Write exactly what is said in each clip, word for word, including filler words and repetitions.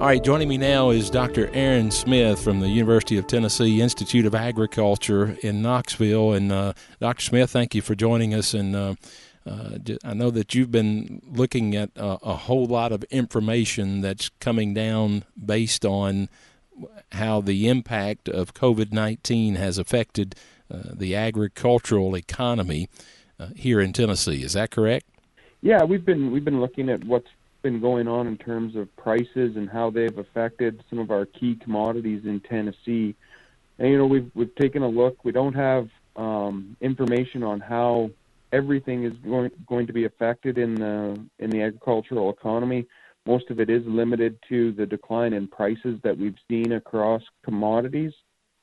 All right, joining me now is Doctor Aaron Smith from the University of Tennessee Institute of Agriculture in Knoxville. And uh, Doctor Smith, thank you for joining us. And uh, uh, I know that you've been looking at a, a whole lot of information that's coming down based on how the impact of COVID nineteen has affected uh, the agricultural economy uh, here in Tennessee. Is that correct? Yeah, we've been we've been looking at what's been going on in terms of prices and how they've affected some of our key commodities in Tennessee. And you know, we've we've taken a look. We don't have um, information on how everything is going going to be affected in the in the agricultural economy. Most of it is limited to the decline in prices that we've seen across commodities.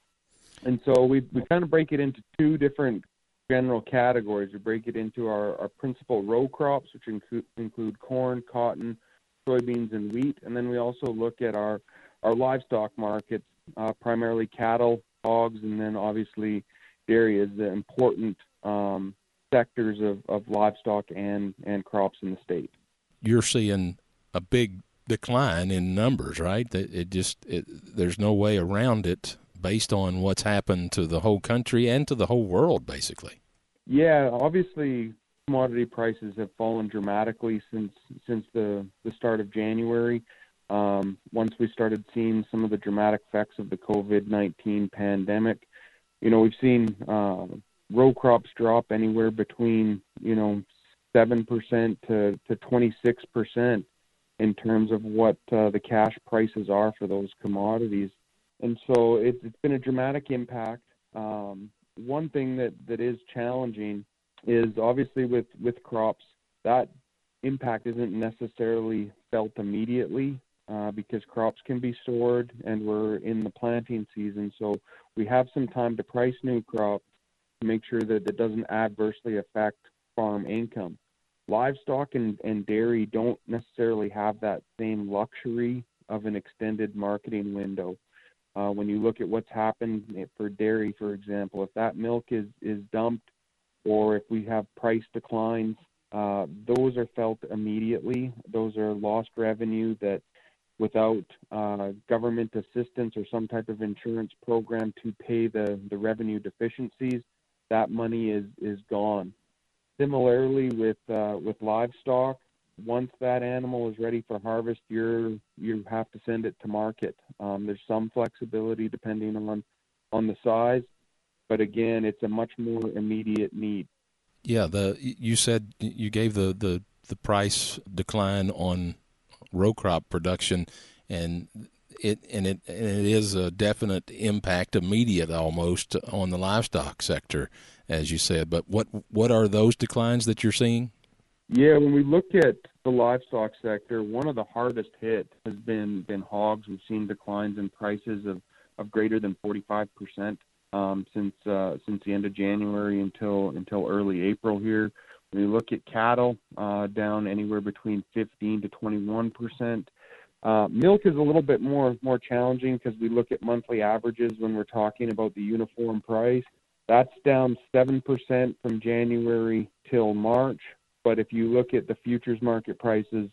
And so we we kind of break it into two different general categories. We break it into our, our principal row crops, which include, include corn, cotton, soybeans, and wheat. And then we also look at our, our livestock markets, uh, primarily cattle, hogs, and then obviously dairy as the important um, sectors of, of livestock and, and crops in the state. You're seeing a big decline in numbers, right? It, it just it, there's no way around it based on what's happened to the whole country and to the whole world, basically. Yeah, obviously commodity prices have fallen dramatically since since the, the start of January. Um, once we started seeing some of the dramatic effects of the COVID nineteen pandemic, you know, we've seen uh, row crops drop anywhere between, you know, seven percent to, to twenty-six percent in terms of what uh, the cash prices are for those commodities. And so it's, it's been a dramatic impact. Um, one thing that, that is challenging is obviously with, with crops, that impact isn't necessarily felt immediately uh, because crops can be stored and we're in the planting season. So we have some time to price new crops to make sure that it doesn't adversely affect farm income. Livestock and, and dairy don't necessarily have that same luxury of an extended marketing window. Uh, when you look at what's happened for dairy, for example, if that milk is, is dumped or if we have price declines, uh, those are felt immediately. Those are lost revenue that without uh, government assistance or some type of insurance program to pay the, the revenue deficiencies, that money is, is gone. Similarly with uh, with livestock, once that animal is ready for harvest, you're you have to send it to market. Um, there's some flexibility depending on on the size, but again, it's a much more immediate need. Yeah, the you said you gave the, the, the price decline on row crop production, and it and it and it is a definite impact, immediate almost, on the livestock sector, as you said. But what what are those declines that you're seeing? Yeah, when we look at the livestock sector, one of the hardest hit has been, been hogs. We've seen declines in prices of, of greater than forty-five percent um, since uh, since the end of January until until early April here. When we look at cattle, uh, down anywhere between fifteen to twenty-one percent. Uh, milk is a little bit more more challenging because we look at monthly averages when we're talking about the uniform price. That's down seven percent from January till March. But if you look at the futures market prices,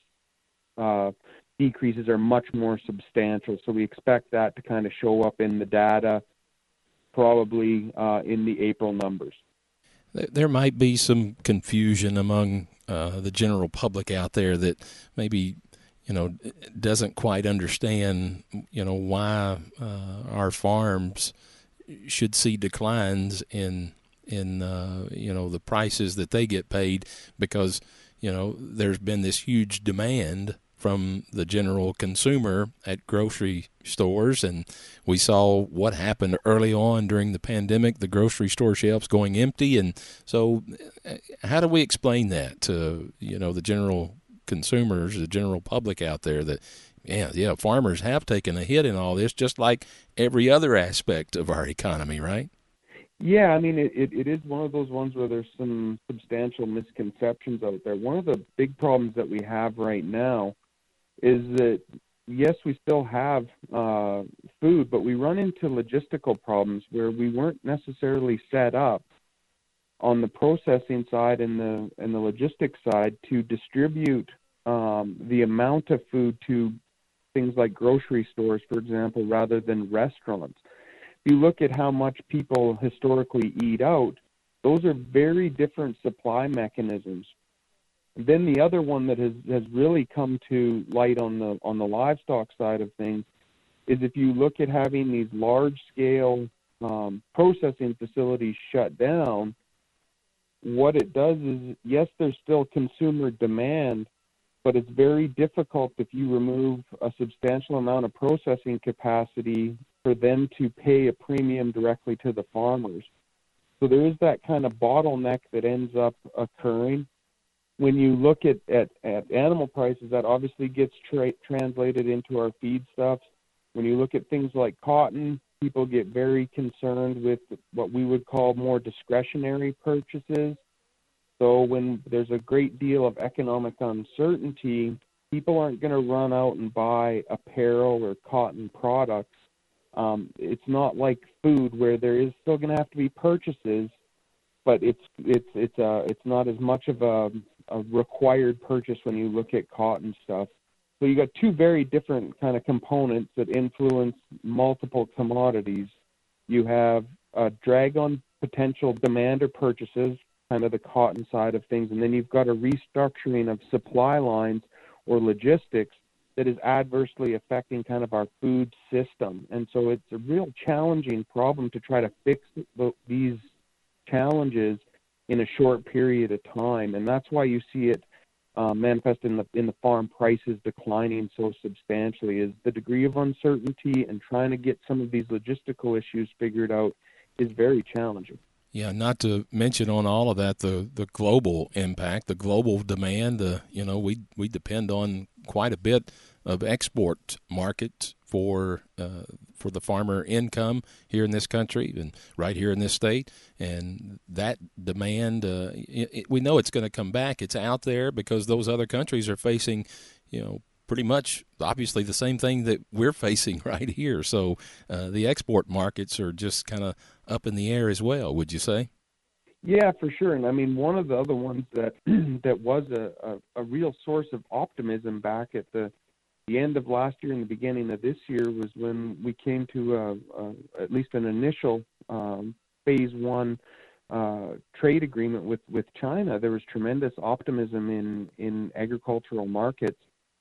uh, decreases are much more substantial. So we expect that to kind of show up in the data probably uh, in the April numbers. There might be some confusion among uh, the general public out there that maybe, you know, doesn't quite understand, you know, why uh, our farms should see declines in in uh, you know, the prices that they get paid, because, you know, there's been this huge demand from the general consumer at grocery stores, and we saw what happened early on during the pandemic, the grocery store shelves going empty. And so how do we explain that to, you know, the general consumers, the general public out there, that yeah yeah farmers have taken a hit in all this, just like every other aspect of our economy, right? Yeah, I mean, it, it, it is one of those ones where there's some substantial misconceptions out there. One of the big problems that we have right now is that, yes, we still have uh, food, but we run into logistical problems where we weren't necessarily set up on the processing side and the and the logistics side to distribute um, the amount of food to things like grocery stores, for example, rather than restaurants. If you look at how much people historically eat out, those are very different supply mechanisms. Then the other one that has, has really come to light on the on the livestock side of things is if you look at having these large-scale um, processing facilities shut down, what it does is, yes, there's still consumer demand, but it's very difficult if you remove a substantial amount of processing capacity for them to pay a premium directly to the farmers. So there is that kind of bottleneck that ends up occurring. When you look at, at, at animal prices, that obviously gets tra- translated into our feedstuffs. When you look at things like cotton, people get very concerned with what we would call more discretionary purchases. So when there's a great deal of economic uncertainty, people aren't going to run out and buy apparel or cotton products. Um, it's not like food where there is still going to have to be purchases, but it's it's it's uh it's not as much of a, a required purchase when you look at cotton stuff. So you got two very different kind of components that influence multiple commodities. You have a drag on potential demand or purchases, kind of the cotton side of things, and then you've got a restructuring of supply lines or logistics that is adversely affecting kind of our food system. And so it's a real challenging problem to try to fix these challenges in a short period of time. And that's why you see it uh, manifest in the in the farm prices declining so substantially, is the degree of uncertainty, and trying to get some of these logistical issues figured out is very challenging. Yeah, not to mention on all of that the, the global impact, the global demand. The you know we we depend on quite a bit of export markets for uh, for the farmer income here in this country and right here in this state, and that demand uh, it, it, we know it's going to come back. It's out there because those other countries are facing, you know. pretty much obviously the same thing that we're facing right here. So uh, the export markets are just kind of up in the air as well, would you say? Yeah, for sure. And I mean, one of the other ones that that was a, a, a real source of optimism back at the, the end of last year and the beginning of this year was when we came to a, a, at least an initial um, phase one uh, trade agreement with, with China. There was tremendous optimism in, in agricultural markets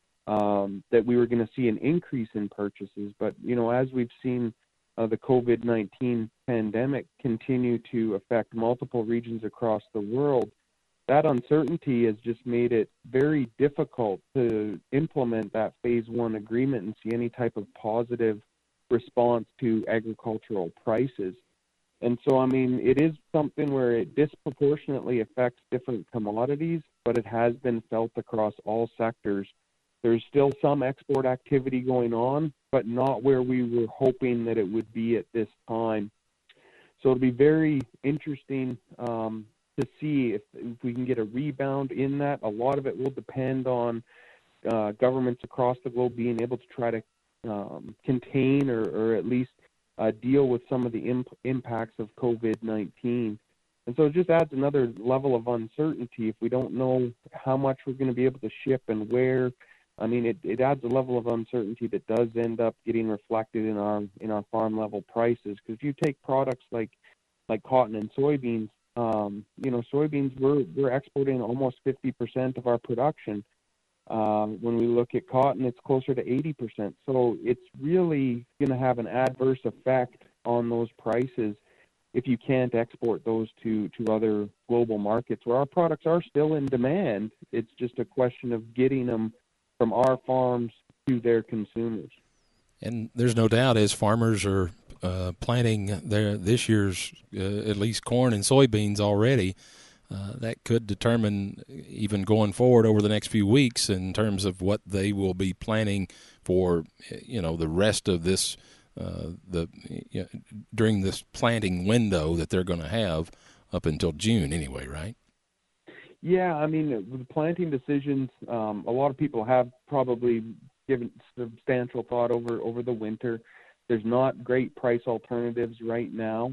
Um, that we were going to see an increase in purchases. But, you know, as we've seen uh, the COVID nineteen pandemic continue to affect multiple regions across the world, that uncertainty has just made it very difficult to implement that phase one agreement and see any type of positive response to agricultural prices. And so, I mean, it is something where it disproportionately affects different commodities, but it has been felt across all sectors. There's still some export activity going on, but not where we were hoping that it would be at this time. So it'll be very interesting um, to see if, if we can get a rebound in that. A lot of it will depend on uh, governments across the globe being able to try to um, contain or, or at least uh, deal with some of the imp- impacts of COVID nineteen. And so it just adds another level of uncertainty if we don't know how much we're going to be able to ship and where. I mean, it, it adds a level of uncertainty that does end up getting reflected in our in our farm level prices. Because if you take products like like cotton and soybeans, um, you know, soybeans we're we're exporting almost fifty percent of our production. Um, when we look at cotton, it's closer to eighty percent. So it's really going to have an adverse effect on those prices if you can't export those to to other global markets where our products are still in demand. It's just a question of getting them from our farms to their consumers. And there's no doubt as farmers are uh, planting their this year's uh, at least corn and soybeans already, uh, that could determine even going forward over the next few weeks in terms of what they will be planning for, you know, the rest of this uh, the you know, during this planting window that they're going to have up until June anyway, right? Yeah, I mean, the planting decisions, um, a lot of people have probably given substantial thought over, over the winter. There's not great price alternatives right now,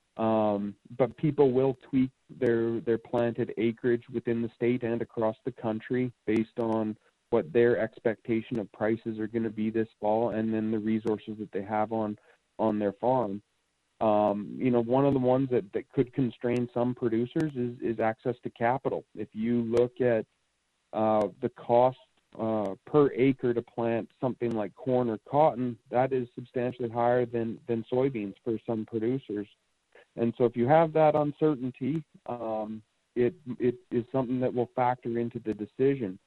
um, but people will tweak their, their planted acreage within the state and across the country based on what their expectation of prices are going to be this fall, and then the resources that they have on on their farm. Um, you know, one of the ones that, that could constrain some producers is, is access to capital. If you look at uh, the cost uh, per acre to plant something like corn or cotton, that is substantially higher than, than soybeans for some producers. And so if you have that uncertainty, um, it it is something that will factor into the decision.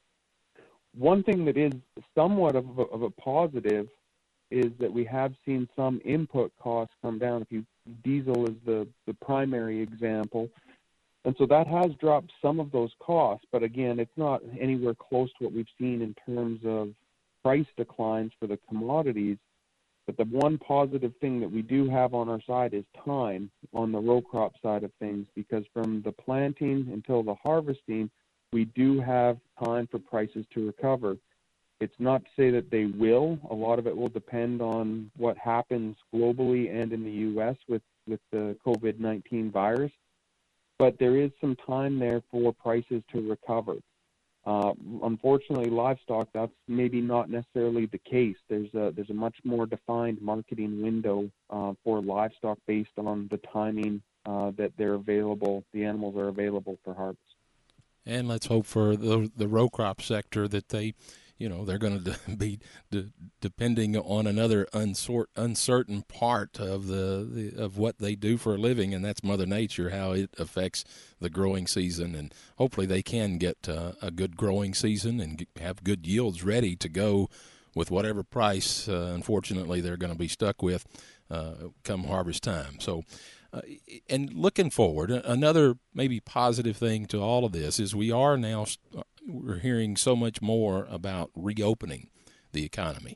One thing that is somewhat of a, of a positive is that we have seen some input costs come down. If you diesel is the, the primary example. And so that has dropped some of those costs, but again, it's not anywhere close to what we've seen in terms of price declines for the commodities. But the one positive thing that we do have on our side is time on the row crop side of things, because from the planting until the harvesting, we do have time for prices to recover. It's not to say that they will. A lot of it will depend on what happens globally and in the U S with, with the COVID nineteen virus. But there is some time there for prices to recover. Uh, unfortunately, livestock, that's maybe not necessarily the case. There's a, there's a much more defined marketing window uh, for livestock based on the timing uh, that they're available, the animals are available for harvest. And let's hope for the, the row crop sector that they, you know, they're going to be de- depending on another unsort, uncertain part of the, the of what they do for a living, and that's Mother Nature, how it affects the growing season. And hopefully they can get uh, a good growing season and have good yields ready to go with whatever price, uh, unfortunately, they're going to be stuck with uh, come harvest time. So, uh, and looking forward, another maybe positive thing to all of this is we are now st- we're hearing so much more about reopening the economy.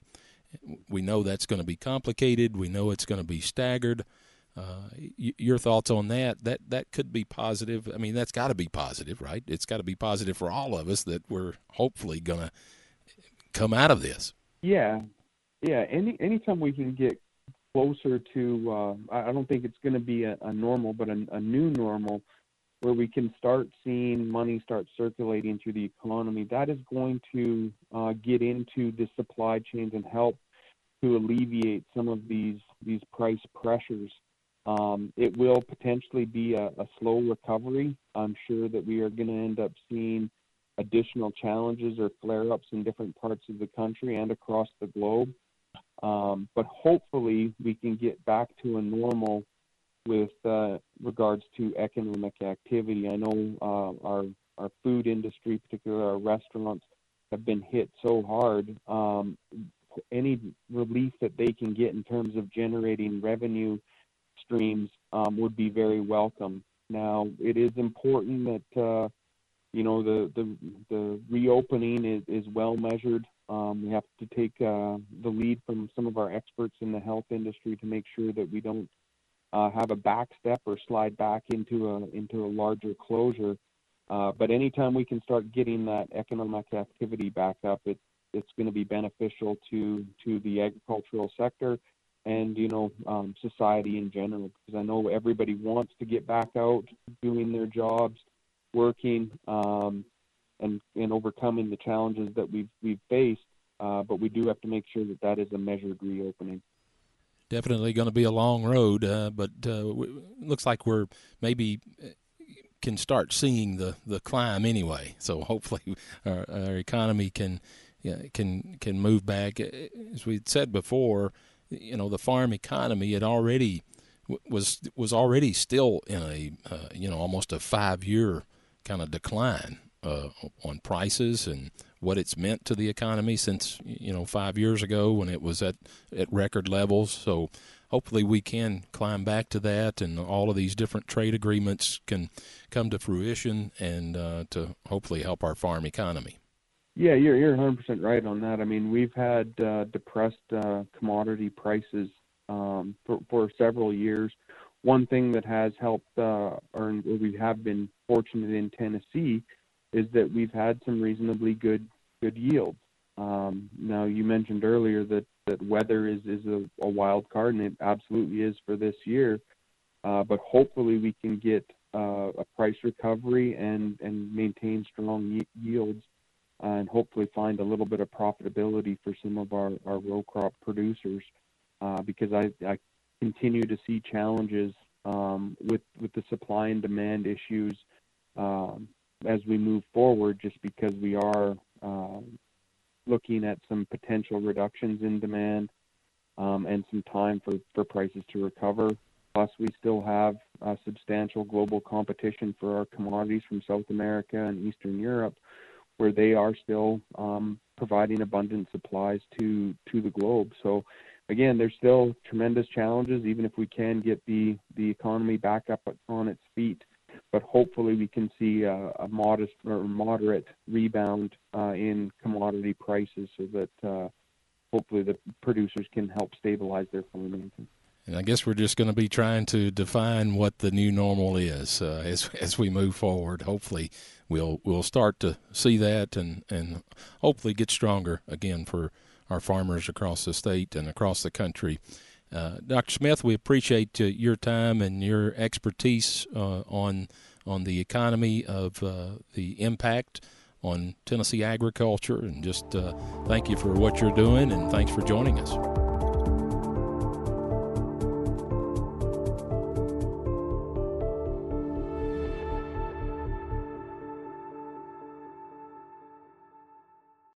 We know that's going to be complicated. We know it's going to be staggered. Uh, y- your thoughts on that? That that could be positive. I mean, that's got to be positive, right? It's got to be positive for all of us that we're hopefully going to come out of this. Yeah, yeah. Any anytime we can get closer to, uh, I don't think it's going to be a, a normal, but a, a new normal, where we can start seeing money start circulating through the economy, that is going to uh, get into the supply chains and help to alleviate some of these these price pressures. Um, it will potentially be a, a slow recovery. I'm sure that we are going to end up seeing additional challenges or flare-ups in different parts of the country and across the globe. Um, but hopefully we can get back to a normal with uh, regards to economic activity. I know uh, our our food industry, particularly our restaurants, have been hit so hard. Um, any relief that they can get in terms of generating revenue streams um, would be very welcome. Now, it is important that uh, you know the the, the reopening is, is well measured. Um, we have to take uh, the lead from some of our experts in the health industry to make sure that we don't Uh, have a back step or slide back into a into a larger closure. Uh, but anytime we can start getting that economic activity back up, it, it's going to be beneficial to to the agricultural sector and you know um, society in general. Because I know everybody wants to get back out, doing their jobs, working, um, and and overcoming the challenges that we've we've faced. Uh, but we do have to make sure that that is a measured reopening. Definitely going to be a long road, uh, but uh, it looks like we're maybe can start seeing the, the climb anyway. So hopefully our, our economy can you know, can can move back. As we said before, you know, the farm economy had already was was already still in a uh, you know almost a five year kind of decline uh, on prices and what it's meant to the economy since you know five years ago when it was at, at record levels. So hopefully we can climb back to that, and all of these different trade agreements can come to fruition and uh, to hopefully help our farm economy. Yeah, you're you're one hundred percent right on that. I mean, we've had uh, depressed uh, commodity prices um, for for several years. One thing that has helped, uh, or we have been fortunate in Tennessee, is that we've had some reasonably good good yields. Um, now, you mentioned earlier that, that weather is, is a, a wild card, and it absolutely is for this year. Uh, but hopefully we can get uh, a price recovery and, and maintain strong y- yields and hopefully find a little bit of profitability for some of our, our row crop producers, uh, because I, I continue to see challenges um, with, with the supply and demand issues um, as we move forward, just because we are um, looking at some potential reductions in demand um, and some time for, for prices to recover. Plus, we still have uh, substantial global competition for our commodities from South America and Eastern Europe, where they are still um, providing abundant supplies to, to the globe. So, again, there's still tremendous challenges, even if we can get the, the economy back up on its feet. But hopefully we can see a, a modest or moderate rebound uh, in commodity prices so that uh, hopefully the producers can help stabilize their finances. And I guess we're just going to be trying to define what the new normal is uh, as as we move forward. Hopefully, we'll we'll start to see that and, and hopefully get stronger again for our farmers across the state and across the country. Uh, Doctor Smith, we appreciate uh, your time and your expertise uh, on on the economy of uh, the impact on Tennessee agriculture, and just uh, thank you for what you're doing, and thanks for joining us.